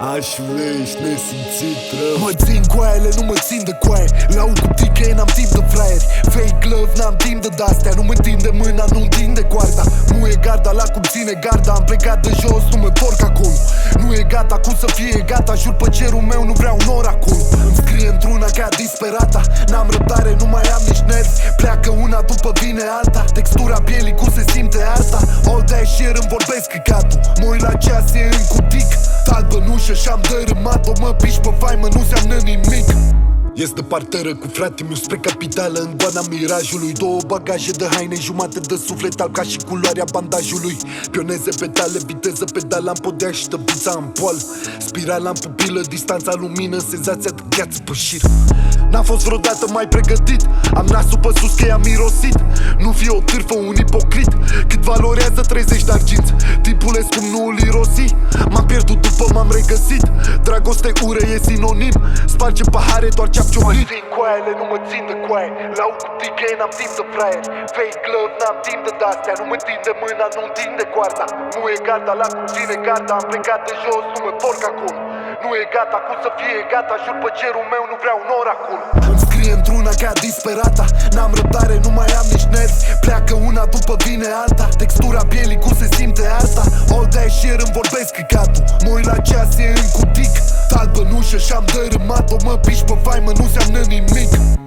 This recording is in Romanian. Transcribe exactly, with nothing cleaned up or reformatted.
Așulești nesimțit rău. Mă țin cu aele, nu mă țin de coaie. Lau cu tiche, n-am timp de fraieri. Fake love, n-am timp de dastea. Nu mă întinde mâna, nu întinde coarda. Nu e garda, la cum ține garda. Am plecat de jos, nu mă întorc acolo. Nu e gata, cum să fie gata. Jur pe cerul meu, nu vreau nor acolo. Îmi scrie într-una ca disperata. N-am răbdare, nu mai am nici nervi. Pleacă una, după vine alta. Textura pielii, cum se simte arta. All that shit, îmi vorbesc căcatul. Mă uit la ceas, e în cutic. Talbă în ușă și-am dărâmat-o. Mă piși pe faimă, nu înseamnă nimic. Ies de parteră cu frate meu spre capitală, în goana mirajului. Două bagaje de haine, jumate de suflet alb ca și culoarea bandajului. Pioneze petale, viteză pedala în podea și tăbița în poal. Spirala în pupilă, distanța lumină, senzația de gheață pe șir. N-am fost vreodată mai pregătit, am nasul pe sus că i-am mirosit. Nu fi o târfă, un ipocrit. Cât valorează treizeci de arginți, tipul e scump, nu îl irosi. M-am pierdut după m-am regăsit. Dragoste, ură e sinonim. Sparge pahare, doar ce-am ciocnit. Mă țin cu aele, nu mă țin de coaie. Lau cu tiche, n-am timp de fraieri. Fake love, n-am timp de dastea. Nu mă întinde mâna, nu întinde coarda. Nu e garda, la cum ține garda. Am plecat de jos, nu mă întorc acolo. Nu e gata, cum să fie gata. Jur pe cerul meu, nu vreau nor acolo. Îmi scrie într-una ca disperata. N-am răbdare, nu mai am nici nervi. Pleacă una, după vine alta. Textura pielii, cum se simte arta. All that shit, îmi vorbesc căcatul. Mă uit la ceas, e în cutic. Talbă în ușă și-am dărâmat-o. Mă piși pe faimă, nu înseamnă nimic.